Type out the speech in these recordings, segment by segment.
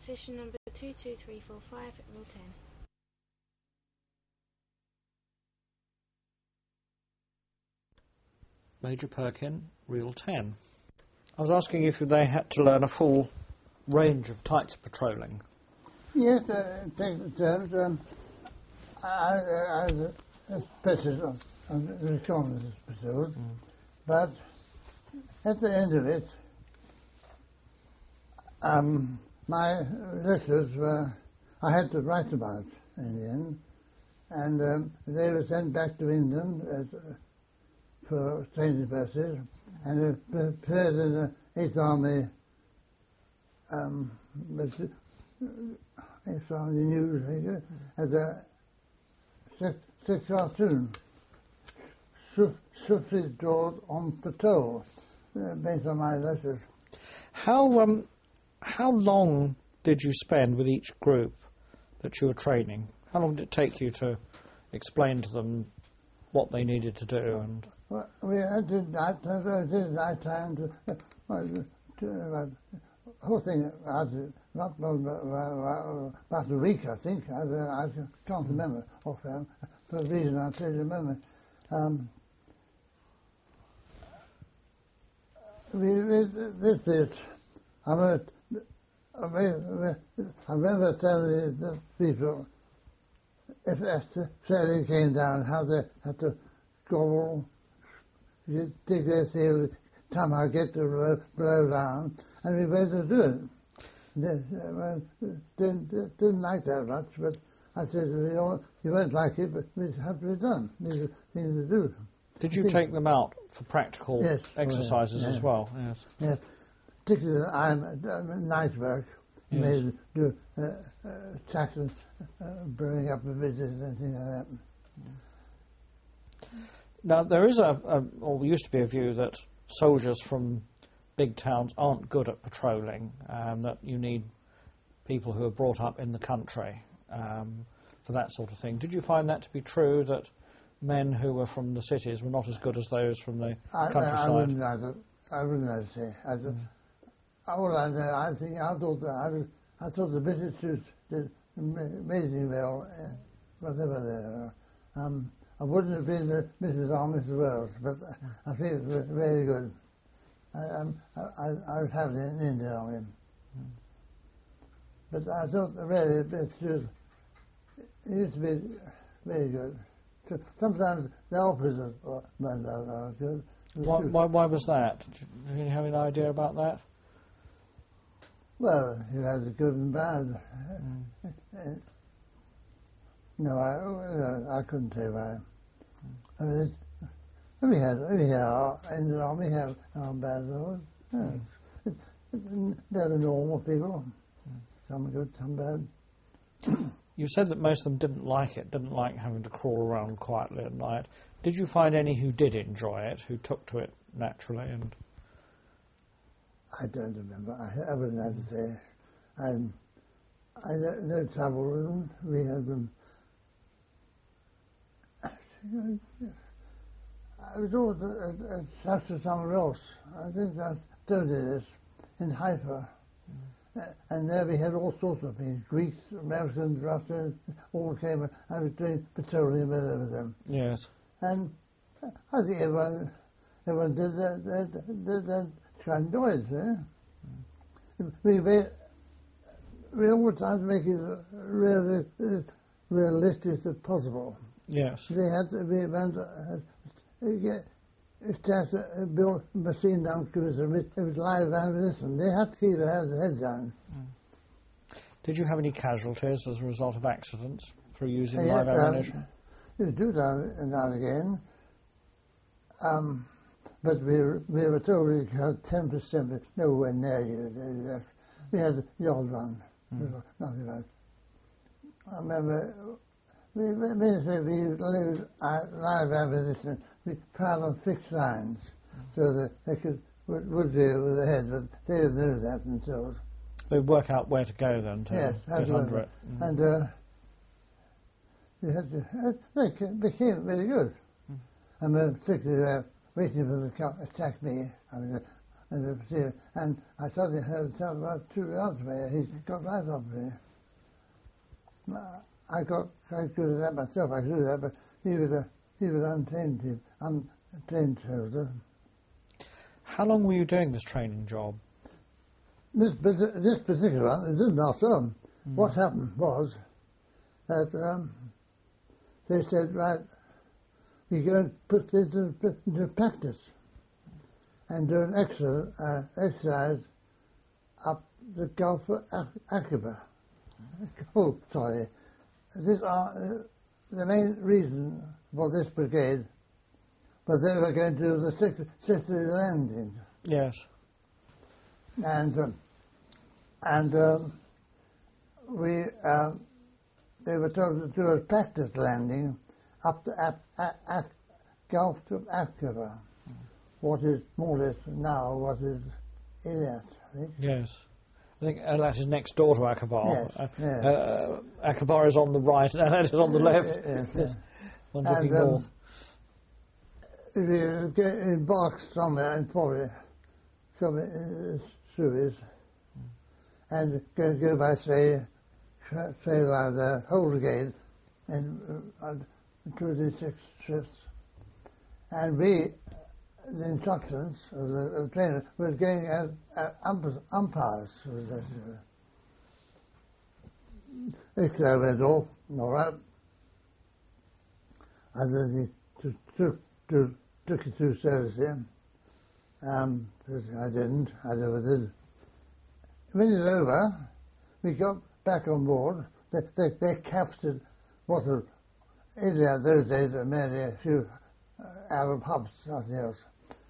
position number 22345, rule 10. Major Perkin, rule 10. I was asking if they had to learn a full range of types of patrolling. Yes, take the terms. I was a specialist on the reconnaissance patrol, but at the end of it, my lectures were, I had to write about in the end, and they were sent back to England for training purposes, and prepared in the 8th Army, 8th Army News, as a sixth cartoon, swiftly drawn on patrol, based on my lectures. How long did you spend with each group that you were training? How long did it take you to explain to them what they needed to do? And well, I did night time the whole thing. I did not about a week, I think. I can't remember offhand for a reason I'll tell you in a moment. This is, I remember telling the people, if the sailing came down, how they had to go, you dig their sail, somehow get the blow down, and we were to do it. Didn't like that much, but I said, you won't like it, but it has to be done. These are things to do. Did you take them out for practical exercises as well? Yes. Yes. Particularly night work. Yes. Made do taxes, blowing up a visit and things like that. Now, there is or used to be a view that soldiers from big towns aren't good at patrolling, that you need people who are brought up in the country for that sort of thing. Did you find that to be true, that men who were from the cities were not as good as those from the countryside? I wouldn't like to say. All I know, I thought the British did amazingly well, whatever they are. I wouldn't have been the Mrs. or Mrs. Wells, but I think it was very good. I was having it in India on him. But I thought really it used to be very good. So sometimes the opposite was good. Why was that? Do you have any idea about that? Well, you had the good and bad. No, I couldn't tell you why. I mean, we had in the army have our bad laws. They're the normal people. Some good, some bad. You said that most of them didn't like having to crawl around quietly at night. Did you find any who did enjoy it, who took to it naturally? And I don't remember. I wouldn't have to say. I no trouble with them. We had them. I was always attached to someone else. I think I told you this in Haifa. And there we had all sorts of things. Greeks, Americans, Russians, all came. I was doing petroleum with them. Yes. And I think everyone did that kind of noise. We always tried to make it really realistic as possible. Yes. They had to be built machine gun cruiser. It was live ammunition. They had to keep their heads down. Did you have any casualties as a result of accidents through using live ammunition? You do that now and again. But we were told we had 10%, but nowhere near you. We had the old one. Nothing like. I remember we used live ammunition. We piled on 6 lines so that they would deal with the head, but they didn't know that themselves. They'd work out where to go then to get under it. And they became very good. And particularly waiting for them to attack me. I mean, And I suddenly heard sound about 2 yards away. He got right up there. I got quite good at that myself. I could do that, but he was untrained soldier. How long were you doing this training job? This particular one, it didn't last long. What happened was that they said, right, we're going to put this into practice and do an exercise up the Gulf of Aqaba. Oh, sorry. The main reason for this brigade was they were going to do the Sicily landing. Yes. And they were told to do a practice landing up the Gulf of Aqaba, what is more or less now what is Eilat, I think. Yes. I think Eilat is next door to Aqaba. Yes, Aqaba is on the right and Eilat is on the left. Yes. One looking north. If you get embarked somewhere and probably somewhere Suez and go by say like the whole brigade and 26 shifts, and the instructions of the trainer was going as umpires. X-ray went off, all right. And then he took it through service here. I never did. When it's over, we got back on board. They captured what was India those days, mainly a few Arab hubs, nothing else.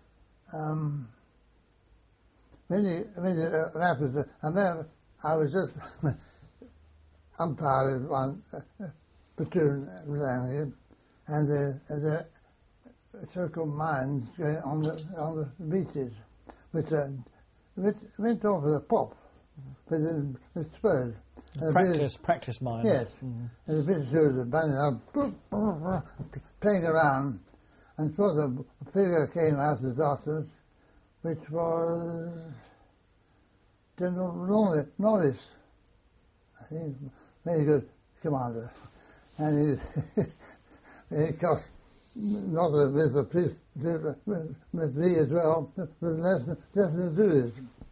When it happened, I remember I was just umpiring one platoon landing, and the so-called mines going on the beaches, which went off with a pop, but then exploded. Practice mines. Yes, and the British were banging up, playing around, and so the figure came out of the darkness, which was General Norris, I think, very good commander, and he cost not with the police, with me as well, with less to do with.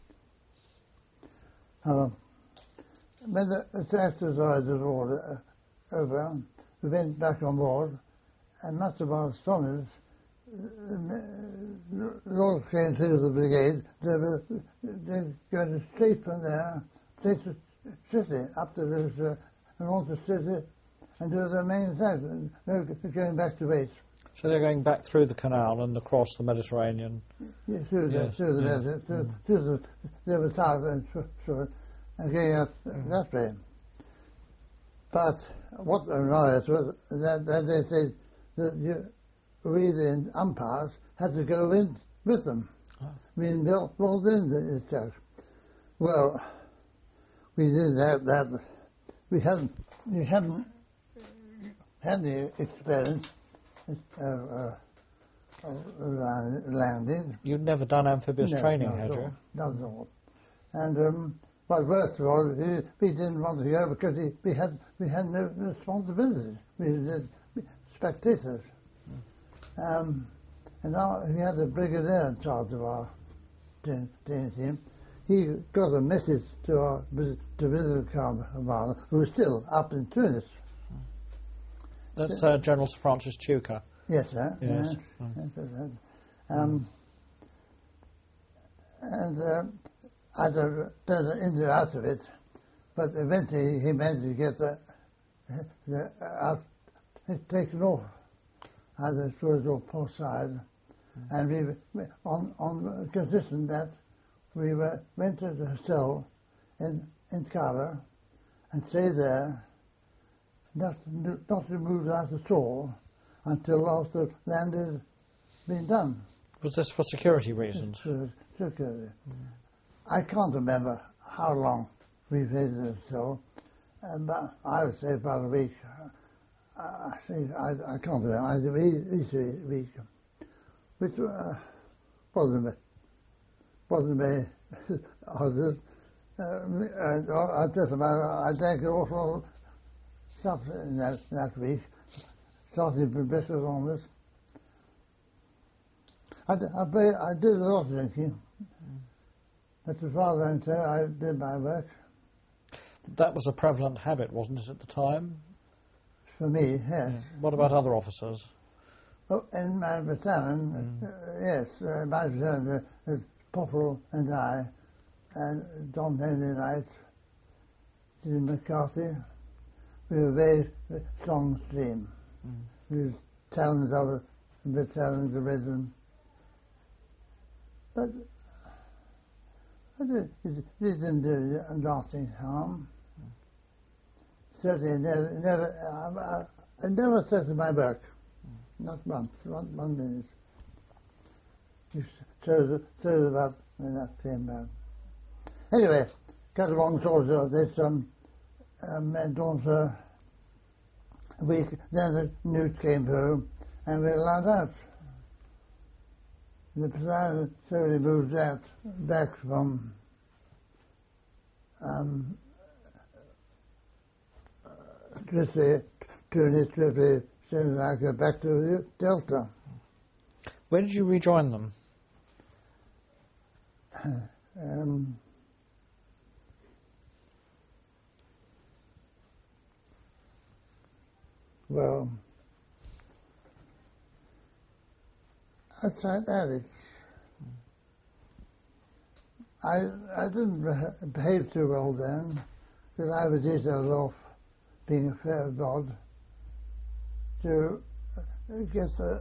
When the exercise was all over, we went back on board, and much of our astonished, the all came through the brigade. They were going straight from there, straight to city, up the river, and on to city, and do their main thing, going back to base. So they're going back through the canal and across the Mediterranean. Yes, through the desert, to the other side and going out that way. But what annoyed us was that they said that we, the umpires, had to go in with them. Being built in itself. Well, we did that. We hadn't had the experience of landing. You'd never done amphibious training, had you? Not at all. And but worst of all, we didn't want to go because we had no responsibility. We were spectators. And now we had a brigadier in charge of our training team. He got a message to our divisional commander, who was still up in Tunis. That's General Sir Francis Tuker. Yes, sir. Yes. I don't know in and out of it, but eventually he managed to get it taken off either towards or port side, and we on condition that we went to the hotel in Cairo and stayed there, not to move out at all until after land had been done. Was this for security reasons? Security. I can't remember how long we stayed in the hotel, but I would say about a week. I can't remember. Easily a week, which wasn't wasn't very honest. And I just about I drank an awful lot of stuff in that week, starting from Bristol onwards. I did a lot of drinking, but as far as I'm concerned, I did my work. That was a prevalent habit, wasn't it, at the time? For me, yes. Yeah. What about other officers? Oh, in my battalion, yes, my battalion, Popple and I, and John Henry Knight, Jim McCarthy, we were a very strong team. We were talents of the battalions of Redmond. But it didn't do lasting harm. Certainly, I never started my work. Not once, one minute. You stirred it up when that came out. Anyway, cut a long story short, this went on for a week. Then the news came through, and we were allowed out. The battalion slowly moved out back from Trichy soon as I go back to the Delta. Where did you rejoin them? Well, outside Alex. I didn't behave too well then, because I was detailed off being a fair god to get the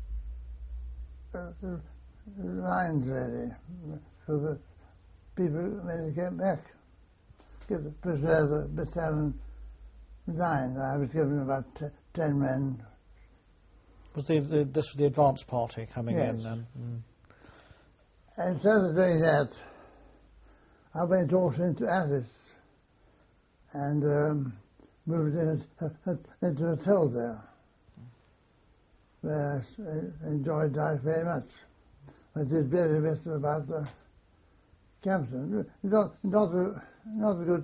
lines ready for the people when they came back. Preserve the battalion line. I was given about 10 men. Was this was the advance party coming Yes. in then? And instead of doing that, I went off into Athens and moved into a hotel there, where I enjoyed life very much. I did very little about the captain. Not a good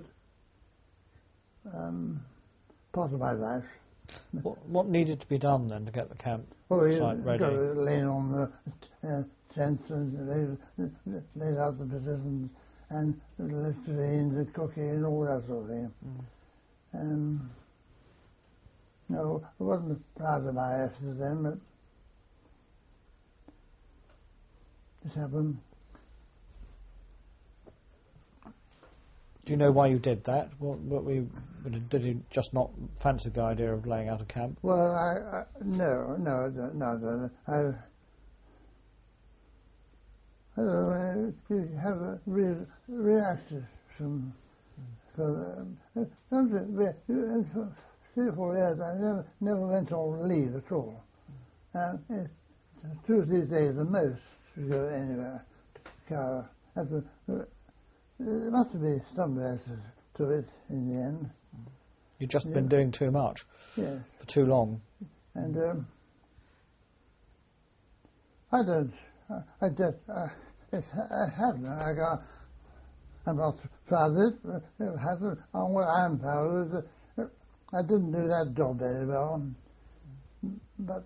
part of my life. What needed to be done then to get the camp Well, site ready? got to lay on the tents and lay out the positions and the listerine, the cooking and all that sort of thing. No, I wasn't proud of my efforts then, but this happened. Do you know why you did that? Did you just not fancy the idea of laying out a camp? Well, no. I have a reacted from for 3 or 4 years. I never went on leave at all. 2 or 3 days the most to go anywhere. There must be some basis to it in the end. You've just been doing too much Yes. for too long. And I don't. I haven't. I'm not proud of it. It happened. What I'm proud of is that I didn't do that job very well, but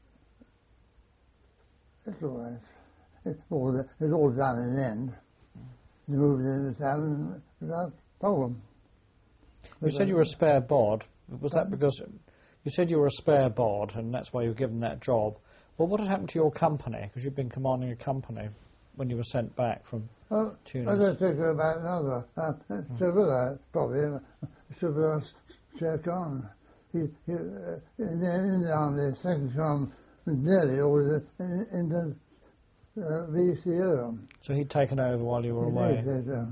it's all right. It's all done in the end. They moved in the town without problem. You said you were a spare bod. Was that because you said you were a spare bod and that's why you were given that job? Well, what had happened to your company? Because you've been commanding a company when you were sent back from Tunis. I don't think about another. Civil, probably. Civil Sher Khan. In the army, the second Khan was nearly always in the VCO. So he'd taken over while you were away.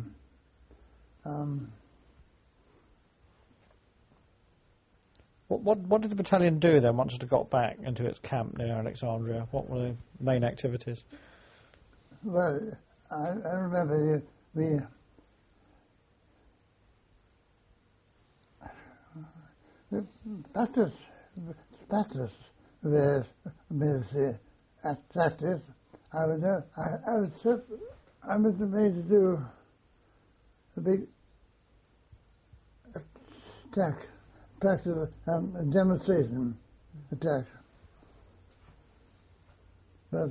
What did the battalion do then once it had got back into its camp near Alexandria? What were the main activities? Well, I remember we practice were military at practice. I would I was made to do a big attack, practice, a demonstration attack. But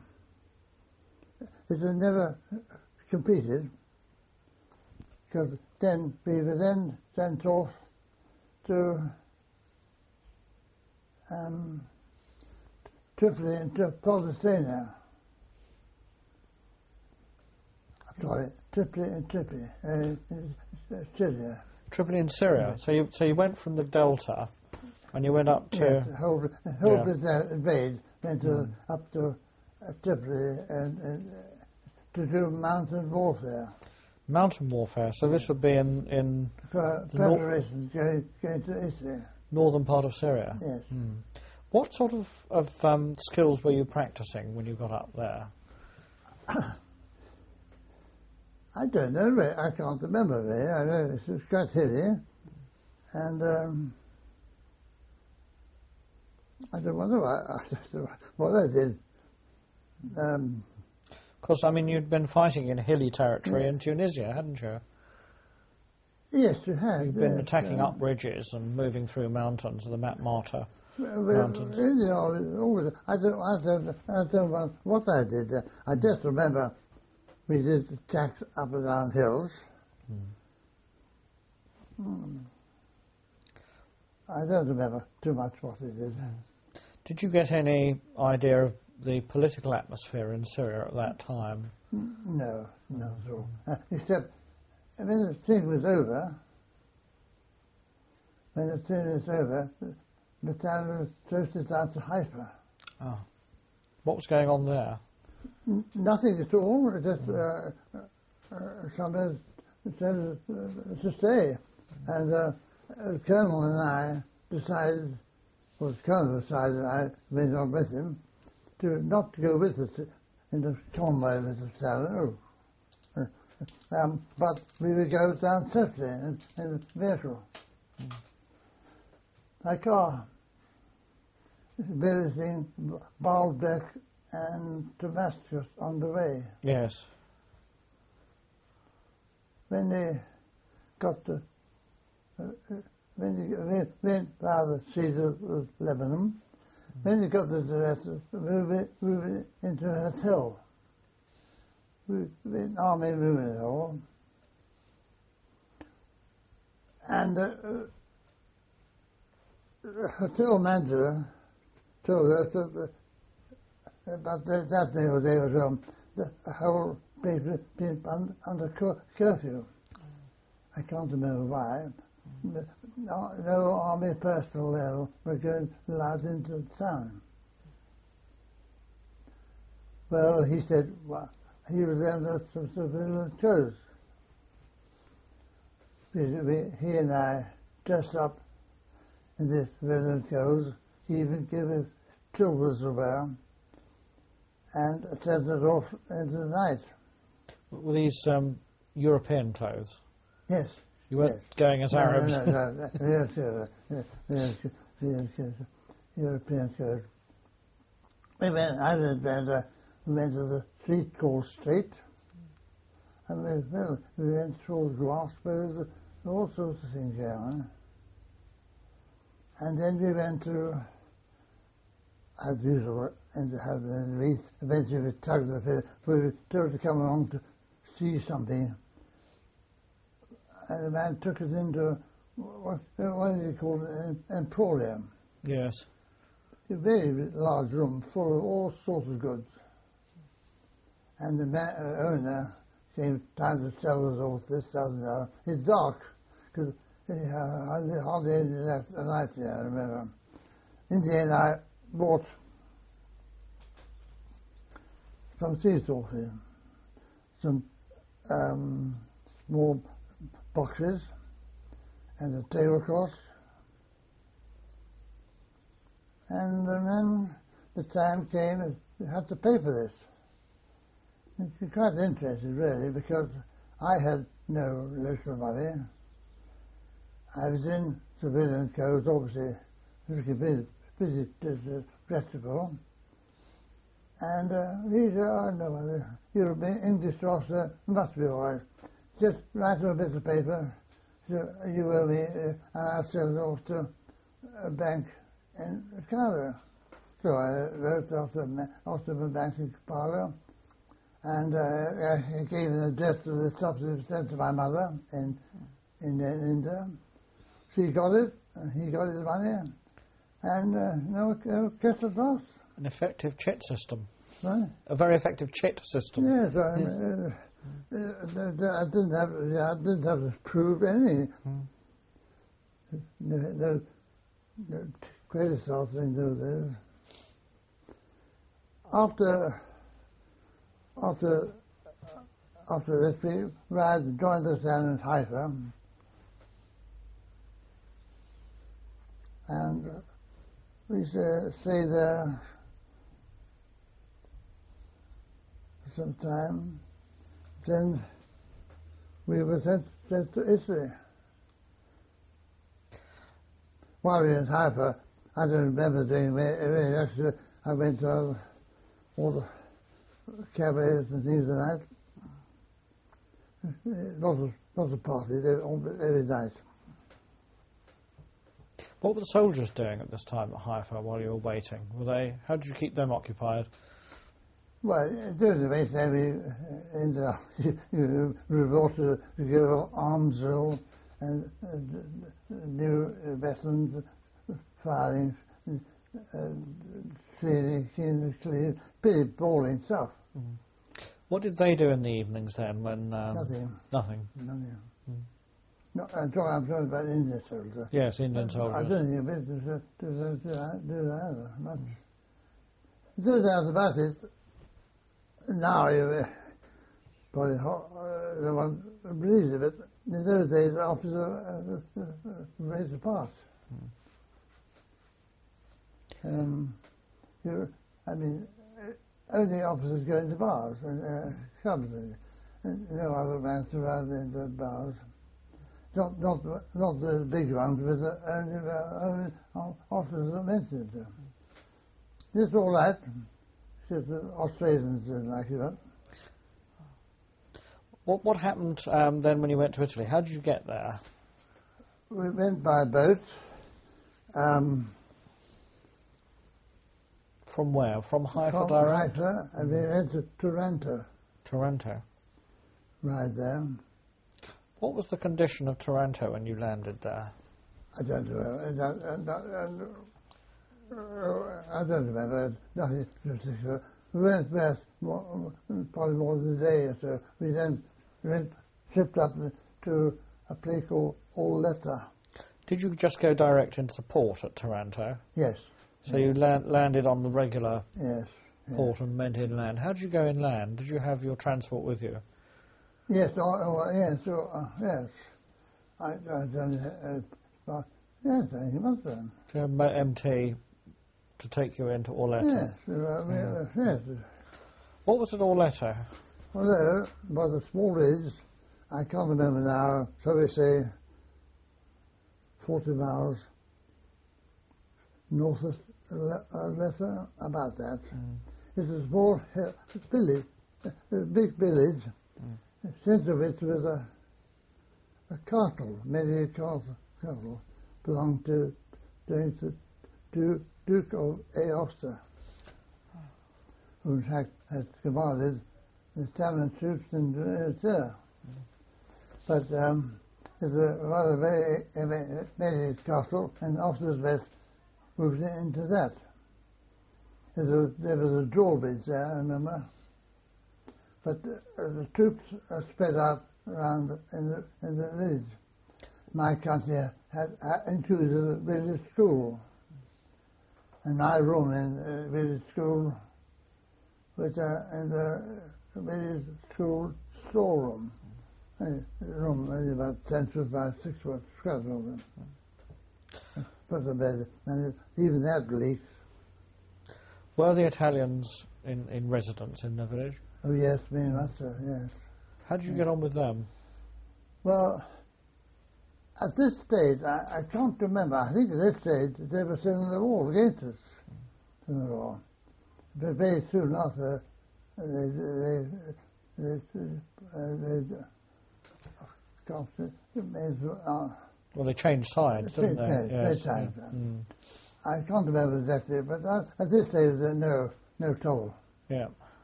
it was never completed, because then we were then sent off to Tripoli and Palestine. Sorry, Tripoli, Syria. Tripoli in Syria. Yes. So you went from the Delta, and you went up to. Yes, the whole raid went up to Tripoli and to do mountain warfare. Mountain warfare. So this would be in For preparations going to Italy. northern part of Syria. Yes. What sort of skills were you practicing when you got up there? I don't know, really. I can't remember really. I know it was quite hilly, and I don't wonder what I did. Because, I mean, you'd been fighting in hilly territory in Tunisia, hadn't you? Yes, you have. You'd been yes, attacking up ridges and moving through mountains, the Matmata mountains. You know, always, I don't know what I did. I just remember we did attacks up and down hills. I don't remember too much what we did. Did you get any idea of the political atmosphere in Syria at that time? No, not at all. Except when the thing was over, the town was posted down to Haifa. Oh. What was going on there? Nothing at all. Just somebody said to stay, and the colonel and I decided. Well, the colonel decided, I went on with him, to not go with us in the convoy with the town. But we would go down safely in a vehicle. My car, visiting Baalbek and Damascus on the way. Yes. When they got to, when they went by the Sea of Lebanon, when they got to Damascus, we went into a hotel. We went army moving hall. And the hotel manager told us that about that day or day was the whole place was being under curfew. I can't remember why. But no army personnel there were going allowed into the town. Well, he said, well, he was under some civilian clothes. He and I dressed up in this civilian clothes. He even gave us tools to wear and sent us off into the night. Were these European clothes? Yes. You weren't going as Arabs? No. European clothes. We went to the street called Street, and we went through grass roads, all sorts of things going on. And then we went to, as usual, and eventually we tugged the feather. We were told to come along to see something. And the man took us into, what is it called, an emporium. Yes. A very large room full of all sorts of goods. And the owner came trying to sell us all this, that, and that. It's dark, because hardly any light there, I remember. In the end, I bought some sea sauces, some small boxes, and a tablecloth. And then the time came and we had to pay for this. It's quite interesting, really, because I had no little money. I was in civilian clothes, obviously, busy, respectable. And he said, oh, no, you're an English officer, must be all right. Just write on a bit of paper, so you owe me, and I'll send it off to a bank in Canada. So I wrote off the bank in Carlo, and I gave an address of the stuff that was sent to my mother in India. She got it, he got his money, and no kiss of loss. An effective chit system. Right? A very effective chit system. Yes, I didn't have to prove anything. No credit source thing to this. After this, we joined us down in Haifa, and we stay there for some time. Then we were sent to Italy. While we were in Haifa, I don't remember doing very much. I went to all the cabarets and things like that. Lots of parties every night. What were the soldiers doing at this time at Haifa while you were waiting? How did you keep them occupied? Well, during the wait time, you resort to go arms drill and new weapons, firing, cleaning, pretty boring stuff. What did they do in the evenings then? When Nothing. Nothing. No, I'm talking about Indian soldiers. Yes, Indian soldiers. I don't think a bit to do that either. Much. No doubt about it. Now you probably no one believes it, but in those days the officers raised apart. Only officers go into bars and clubs, and no other man surrounded in the bars. Not the big ones, but only officers that mentioned it. Just all that. Just the Australians didn't like it. What happened then when you went to Italy? How did you get there? We went by boat. From where? From Haifa From direct? Haifa, and we went to Taranto. Taranto. Right there. What was the condition of Taranto when you landed there? I don't remember. Nothing particular. We went west probably more than a day or so. We then shipped up to a place called Olletta. Did you just go direct into the port at Taranto? Yes. So you landed on the regular yes. port and went inland. How did you go inland? Did you have your transport with you? Yes. Yes. I done yes, I think it must have done. So MT to take you into Olletta? Yes. Yes. What was at Olletta? Well, there was a small village. I can't remember now. So we say 40 miles north of Olletta, about that. It's a small village, a big village. The centre of it was a castle, many castle, belonged to Duke of Aosta, who in fact had commanded the Italian troops in there. But it's a rather very castle, and officers' mess moved into that. There was a drawbridge there, I remember. But the troops are spread out around in the village. My country had included a village school, and my room in the village school was in the village school storeroom. A room only about 10 foot by 6 foot square room. Put the bed, and even that leaks. Were the Italians in residence in the village? Oh yes, very much so, yes. How did you get on with them? Well, at this stage, I can't remember. I think at this stage they were sending the war against us. In the war. but very soon after, they Well, they changed sides, didn't they? Yes. They changed. I can't remember exactly, but at this stage there's no trouble. Yeah.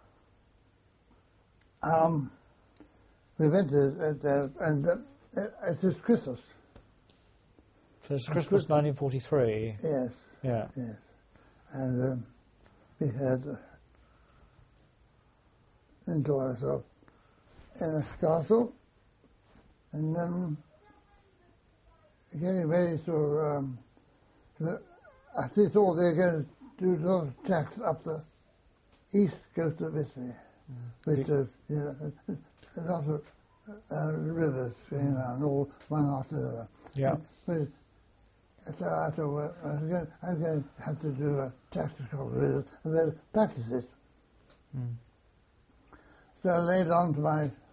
We went to and it was Christmas. So it's Christmas 1943. Yes. Yeah. Yes. And we had enjoyed ourselves in a castle, and getting ready to. I thought they were going to do a lot of attacks up the east coast of Italy, which is a lot of rivers going around, all one after the other. Yeah. But, so I thought, well, I'm going to have to do a tactical rivers and then practice it. So I laid on to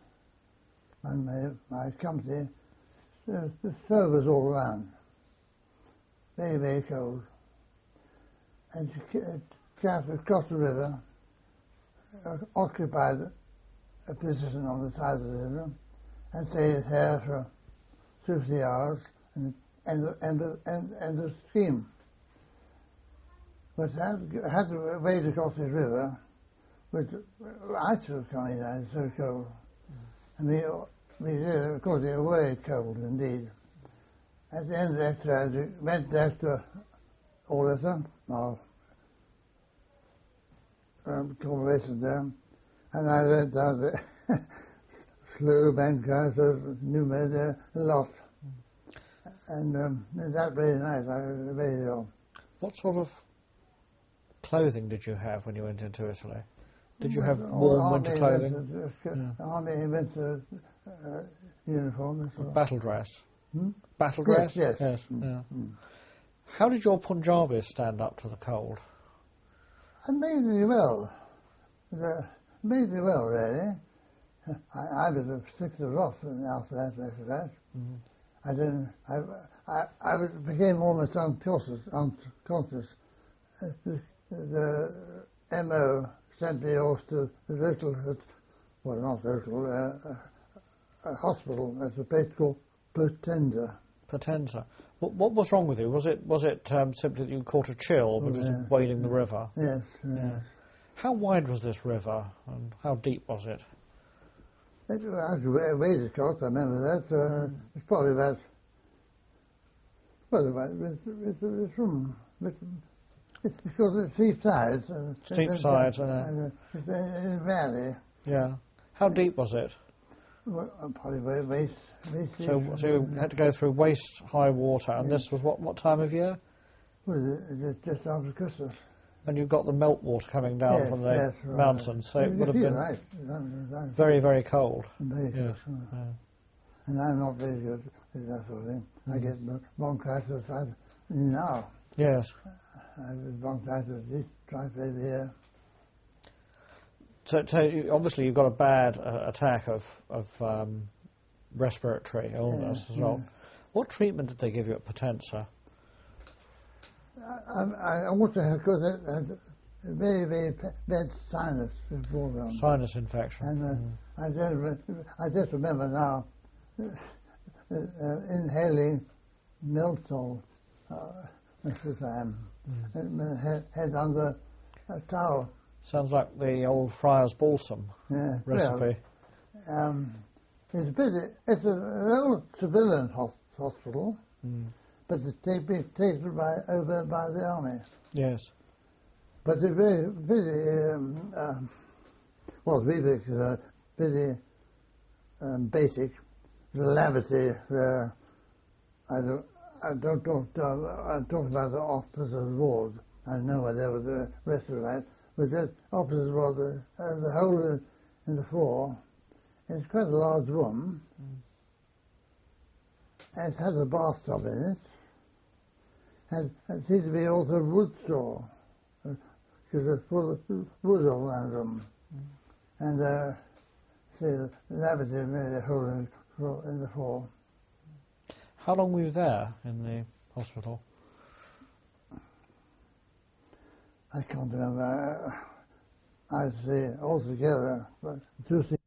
my company. The snow was all around, very, very cold. And to cast across the river, occupied a position on the side of the river, and stayed there for 2 or 3 hours, and the stream. But I had to wade across the river, which ice was coming down, so cold. And we did, of course, they were very cold indeed. At the end of the exercise, we went back to Orlessa, our accommodation there, and I went down the slow bank guys, knew me there a lot. And that very night, I was very ill. What sort of clothing did you have when you went into Italy? Did you have warm winter clothing? Army winter uniform. Battle dress? Battle dress? Yes. Yeah. How did your Punjabis stand up to the cold? Amazingly well. Amazingly well, really. I was sick of loss after that. I became almost unconscious. The MO sent me off to a little, well, not little, a hospital at a place called Potenza. Potenza. What was wrong with you? Was it simply that you caught a chill when you was wading the river? Yes. How wide was this river, and how deep was it? I waded across, I remember that. It's probably about, it's from, it's because it's steep sides. Steep sides, it's in a valley. Yeah. How deep was it? Well, probably waist deep. So you had to go through waist-high water, and this was what time of year? Well, just after Christmas. And you got the meltwater coming down from the mountains, so it would have been right. very, very cold. Very cold. Yeah. And I'm not very good with that sort of thing. I get bronchitis now. Yes. I have bronchitis at least twice every year. So obviously you've got a bad attack of respiratory illness as well. What treatment did they give you at Potenza? I want to have, because I had a very, very bad sinus before. Sinus infection. And I just remember now inhaling Miltol, Mr. Sam, head under a towel. Sounds like the old Friar's Balsam recipe. Well, it's an old civilian hospital, but it's taken over by the army. Yes. But it's very basic. The lavatory there. I don't talk about the officer's ward. I know where there was the rest of that. But that officer's ward, the hole in the floor, it's quite a large room. And it has a bathtub in it. And it seems to be also wood store, because it's full of wood all around the room. And the lavatory made a hole in the floor. How long were you there in the hospital? I can't remember. I'd say altogether, but two